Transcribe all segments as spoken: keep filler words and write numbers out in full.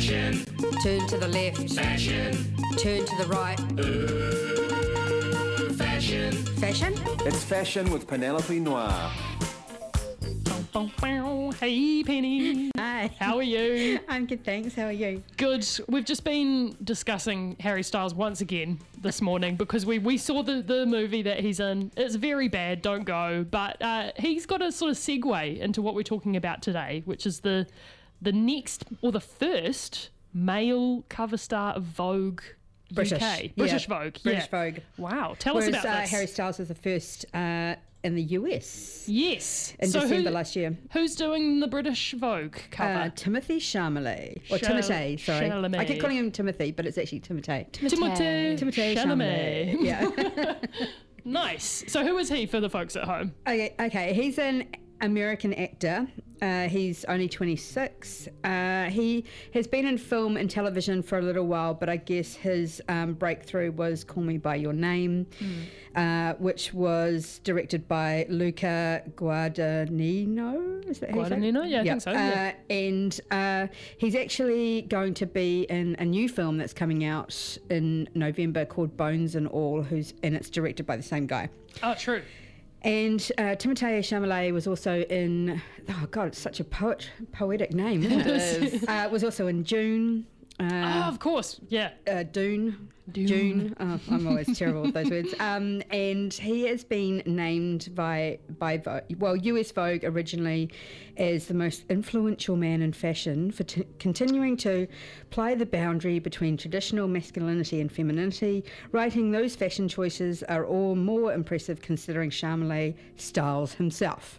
Fashion. Turn to the left. Fashion. Turn to the right. Ooh, fashion. Fashion? It's Fashion with Penelope Noir. Hey Penny. Hi. How are you? I'm good, thanks. How are you? Good. We've just been discussing Harry Styles once again this morning because we, we saw the, the movie that he's in. It's very bad, don't go. But uh, he's got a sort of segue into what we're talking about today, which is the the next or the first male cover star of Vogue British. U K. British Yeah. Vogue. British yeah. Vogue. Wow. Tell Whereas, us about uh, this. Harry Styles was the first uh, in the U S Yes. in So December who- last year. Who's doing the British Vogue cover? Uh, Timothy Chalamet. Or Chal- Timothée, sorry. Chalamet. I keep calling him Timothy, but it's actually Timothée. Timothée Timothée Chalamet. Chalamet. Yeah. Nice. So who is he for the folks at home? Okay, okay, he's an American actor. Uh, he's only twenty-six. Uh, he has been in film and television for a little while, but I guess his um, breakthrough was Call Me By Your Name, mm. uh, which was directed by Luca Guadagnino. Is that how you say it? Guadagnino? Yeah, I think so. Yeah. Uh, and uh, he's actually going to be in a new film that's coming out in November called Bones and All, who's and it's directed by the same guy. Oh, true. And uh, Timothée Chalamet was also in, oh God, it's such a poet, poetic name, isn't it? uh, was also in June. Uh, oh, of course. Yeah. uh, Dune. Dune. June. Oh, I'm always terrible with those words. Um, and he has been named by by Vogue, well, U S Vogue originally as the most influential man in fashion for t- continuing to play the boundary between traditional masculinity and femininity. Writing those fashion choices are all more impressive considering Chalamet styles himself.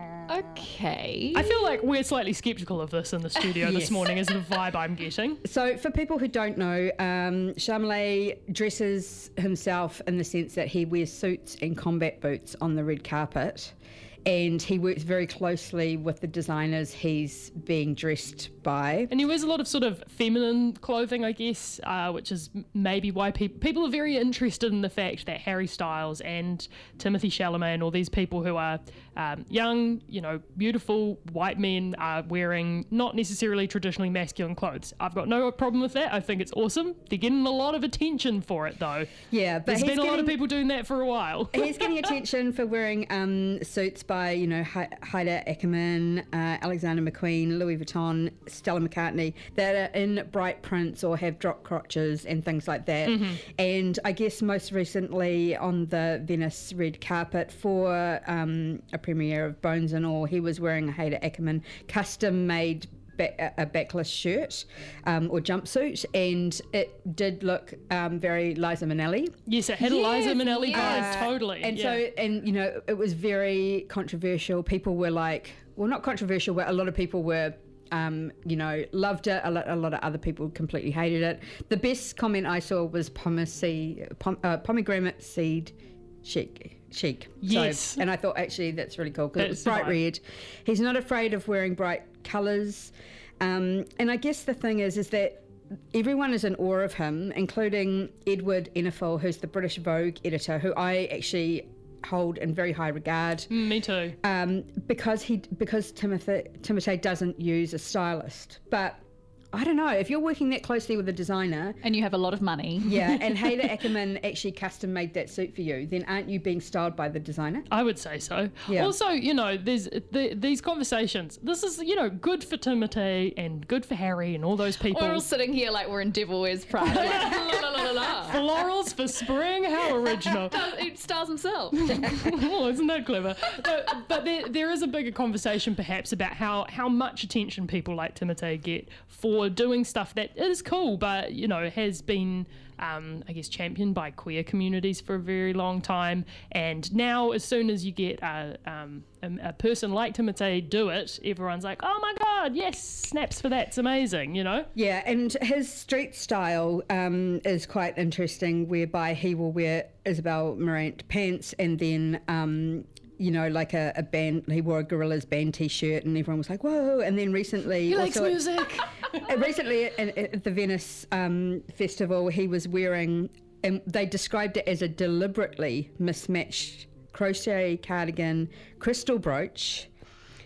Okay. I feel like we're slightly sceptical of this in the studio Yes. this morning, is the vibe I'm getting. So, for people who don't know, um, Chalamet dresses himself in the sense that he wears suits and combat boots on the red carpet, and he works very closely with the designers he's being dressed by. And he wears a lot of sort of feminine clothing, I guess, uh, which is maybe why people people are very interested in the fact that Harry Styles and Timothée Chalamet and all these people who are um, young, you know, beautiful white men are wearing not necessarily traditionally masculine clothes. I've got no problem with that. I think it's awesome. They're getting a lot of attention for it, though. Yeah, but There's he's been a lot of getting- people doing that for a while. He's getting attention for wearing um, suits by, you know, Heide Ackerman, uh, Alexander McQueen, Louis Vuitton, Stella McCartney, that are in bright prints or have drop crotches and things like that. Mm-hmm. And I guess most recently on the Venice red carpet for um, a premiere of Bones and All, he was wearing a Heide Ackerman custom-made Back, a backless shirt um, or jumpsuit, and it did look um, very Liza Minnelli. Yes, it had a Liza Yes, Minnelli yes. vibe, totally. And yeah. so, and you know, it was very controversial. People were like, well, not controversial, but a lot of people were, um, you know, loved it. A lot, a lot of other people completely hated it. The best comment I saw was pomegranate, pom, uh, pomegranate seed chic. Chic. Yes. So, and I thought actually that's really cool because it was That's bright right. red. He's not afraid of wearing bright colours. Um, and I guess the thing is, is that everyone is in awe of him, including Edward Enninful, who's the British Vogue editor, who I actually hold in very high regard. Mm, me too. Um, because he because Timothée, Timothée doesn't use a stylist. But I don't know, if you're working that closely with a designer, And you have a lot of money. yeah, and Heide Ackerman actually custom made that suit for you, then aren't you being styled by the designer? I would say so. Yeah. Also, you know, there's the, these conversations. This is, you know, good for Timothée and good for Harry and all those people. We're all sitting here like we're in Devil Wears Prada. Like, la, la, la, la, la. Florals for spring. How original. He stars himself. Oh, isn't that clever? But, but there, there is a bigger conversation perhaps about how, how much attention people like Timothée get for doing stuff that is cool, but, you know, has been, um, I guess, championed by queer communities for a very long time. And now, as soon as you get a, um, a, a person like Timothée do it, everyone's like, oh my God, yes, snaps for that. It's amazing, you know? Yeah, and his street style um, is quite interesting, whereby he will wear Isabel Marant pants and then, um, you know, like a, a band, he wore a Gorillaz band t-shirt and everyone was like, whoa. And then recently... He likes also- music. Uh, recently at, at the Venice um, festival, he was wearing, and they described it as a deliberately mismatched crochet cardigan, crystal brooch,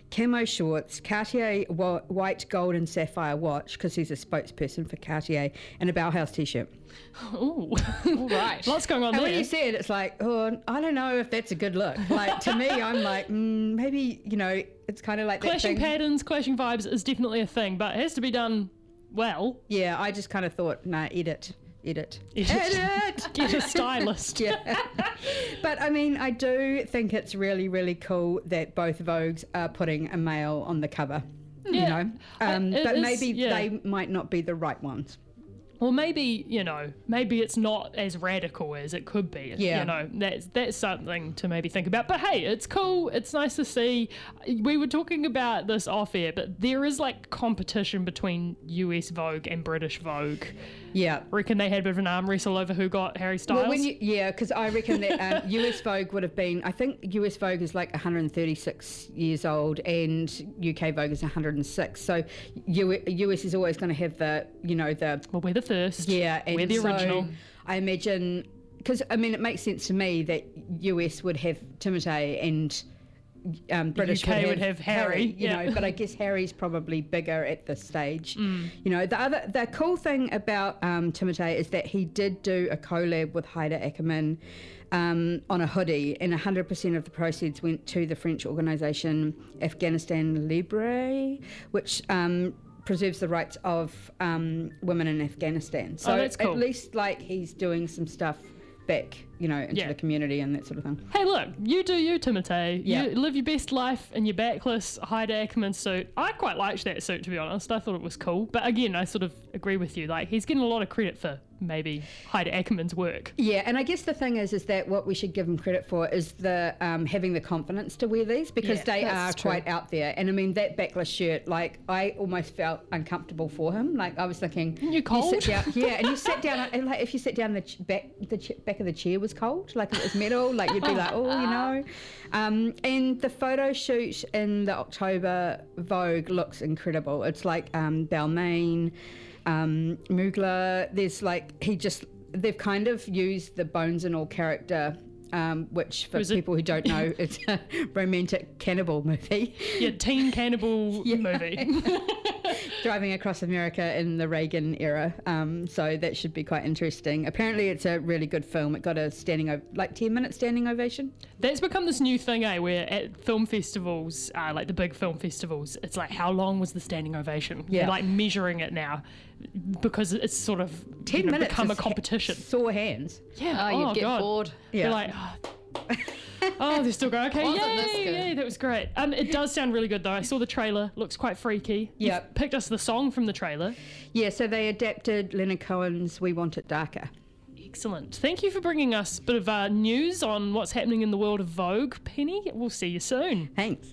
camo shorts, Cartier wa- white, gold and sapphire watch, because he's a spokesperson for Cartier, and a Bauhaus t-shirt. Ooh. All right. Lots going on And there. when you see it, it's like, oh, I don't know if that's a good look. Like, to me, I'm like, mm, maybe, you know, it's kind of like that clashing thing. patterns, clashing vibes is definitely a thing, but it has to be done well. Yeah, I just kind of thought, nah, edit, edit, Edit. edit. Get a stylist. Yeah. But I mean, I do think it's really, really cool that both Vogues are putting a male on the cover. Yeah. You know, um, I- it but is- maybe yeah. they might not be the right ones. Or maybe, you know, maybe it's not as radical as it could be. Yeah. You know, that's that's something to maybe think about. But hey, it's cool. It's nice to see. We were talking about this off air, but there is like competition between U S Vogue and British Vogue. Yeah. Reckon they had a bit of an arm wrestle over who got Harry Styles. Well, when you, yeah, because I reckon that um, U S Vogue would have been, I think U S Vogue is like one hundred thirty-six years old and U K Vogue is one hundred six. So U- US is always going to have the, you know, the... well, we're the first. Yeah, and we're the so original. I imagine, because I mean, it makes sense to me that U S would have Timothée and um, British U K would would have, have Harry, you yeah. know. But I guess Harry's probably bigger at this stage. Mm. You know, the other the cool thing about um, Timothée is that he did do a collab with Haida Ackerman um, on a hoodie, and one hundred percent of the proceeds went to the French organisation Afghanistan Libre, which um, preserves the rights of um, women in Afghanistan. So Oh, that's cool. at least like he's doing some stuff back, you know, into Yeah. the community and that sort of thing. Hey, look, you do you, Timothée. Yeah. You live your best life in your backless Haida Ackerman suit. I quite liked that suit, to be honest. I thought it was cool. But again, I sort of agree with you. Like, he's getting a lot of credit for maybe Haida Ackerman's work. Yeah, and I guess the thing is, is that what we should give him credit for is the um, having the confidence to wear these, because Yeah, they are that's true. quite out there. And I mean, that backless shirt, like I almost felt uncomfortable for him. Like I was thinking, You cold? sit down, yeah, and you sit down, and like if you sit down, the ch- back the ch- back of the chair was cold, like it was metal. Like you'd be like, oh, you know. Um, and the photo shoot in the October Vogue looks incredible. It's like um, Balmain. Um, Mugler, there's like, he just, they've kind of used the Bones and All character, um, which for Was it- people who don't know, it's a romantic cannibal movie, Yeah, teen cannibal movie. driving across America in the Reagan era. Um, so that should be quite interesting. Apparently it's a really good film. It got a standing, ov- like ten minute standing ovation. That's become this new thing, eh? Where at film festivals, uh, like the big film festivals, it's like, how long was the standing ovation? Yeah. They're like measuring it now because it's sort of ten you know, minutes become a is ha- competition. sore hands. Yeah. Oh, oh you'd get God. bored. Yeah. They're like, oh, oh, they're still going. Okay, Wasn't yay, this good? yay, that was great. Um, it does sound really good though. I saw the trailer. Looks quite freaky. You've Yep. picked us the song from the trailer. Yeah, so they adapted Leonard Cohen's We Want It Darker. Excellent. Thank you for bringing us a bit of uh, news on what's happening in the world of Vogue, Penny. We'll see you soon. Thanks.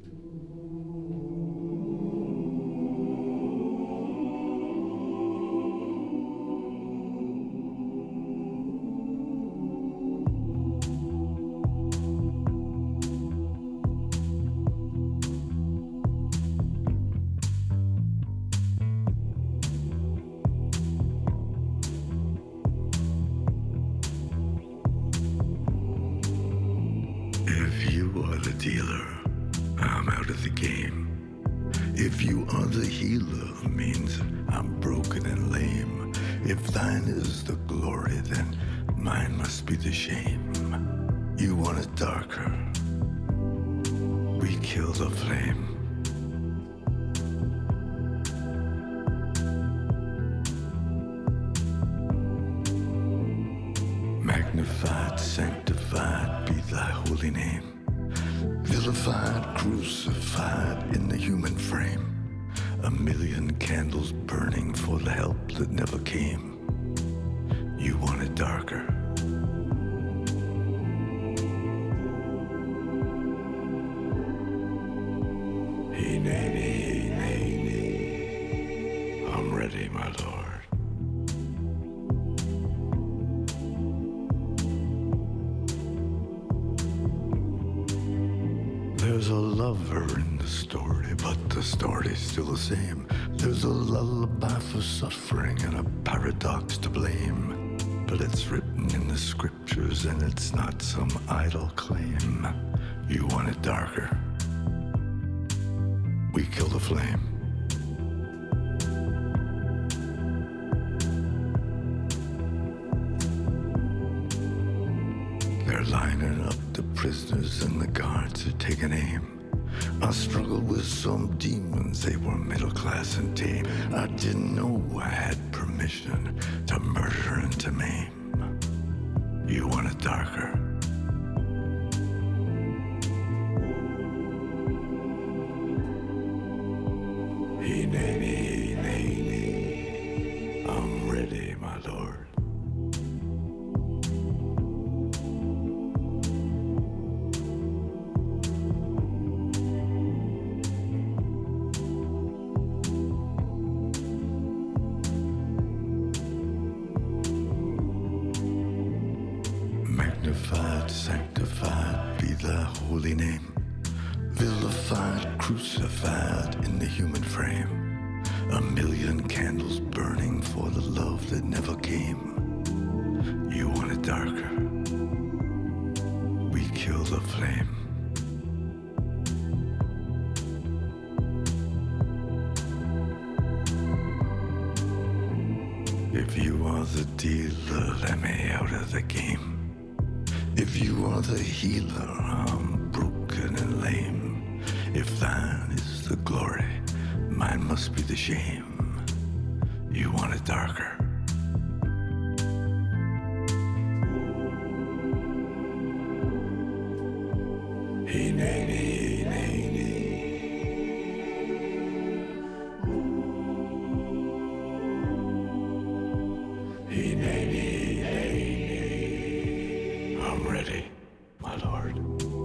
If you are the dealer, I'm out of the game. If you are the healer, means I'm broken and lame. If thine is the glory, then mine must be the shame. You want it darker, we kill the flame. Magnified, sanctified be thy holy name. Vilified, crucified in the human frame. A million candles burning for the help that never came. You want it darker. Hey, nay, nay, nay, nay. I'm ready, my lord. There's a lover in the story, but the story's still the same. There's a lullaby for suffering and a paradox to blame. But it's written in the scriptures and it's not some idle claim. You want it darker. we kill the flame. They're lining up the prisoners and the guards are taking aim. I struggled with some demons, they were middle class and tame. I didn't know I had permission to murder and to maim. You want it darker? Hey, nay, nay, nay, nay. I'm ready, my lord. Magnified, sanctified be thy holy name. Vilified, crucified in the human frame. A million candles burning for the love that never came. You want it darker? We kill the flame. If you are the dealer, let me out of the game. If you are the healer, I'm broken and lame. If thine is the glory, mine must be the shame. You want it darker? Hey, nay, nay, nay, nay. Hey, nay, nay, nay, nay. I'm ready, my lord.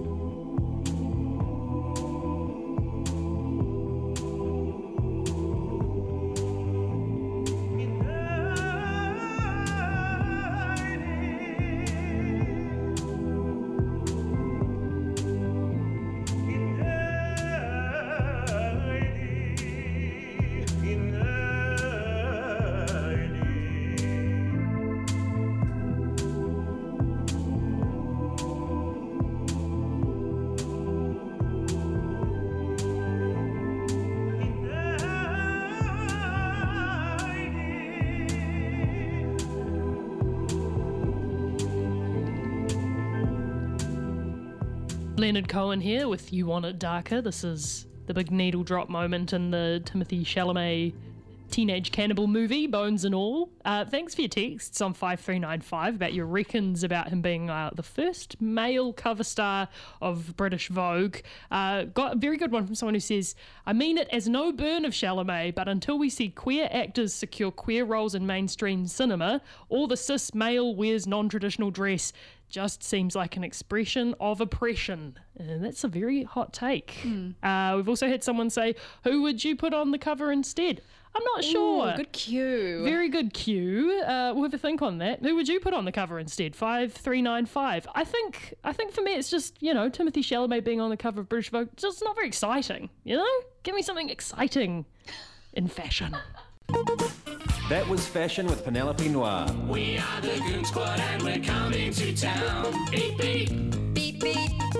Leonard Cohen here with You Want It Darker. This is the big needle drop moment in the Timothée Chalamet teenage cannibal movie, Bones and All. Uh, thanks for your texts on five three nine five about your reckons about him being uh, the first male cover star of British Vogue. Uh, got a very good one from someone who says, I mean it as no burn of Chalamet, but until we see queer actors secure queer roles in mainstream cinema, all the cis male wears non-traditional dress just seems like an expression of oppression. And that's a very hot take. Mm. Uh, we've also had someone say, who would you put on the cover instead? I'm not sure. Ooh, good cue. Very good cue. Uh, we'll have a think on that. Who would you put on the cover instead? five three nine five. I think I think for me it's just, you know, Timothée Chalamet being on the cover of British Vogue, just not very exciting, you know? Give me something exciting in fashion. That was Fashion with Penelope Noir. We are the Goon Squad and we're coming to town. Beep, beep. Beep, beep.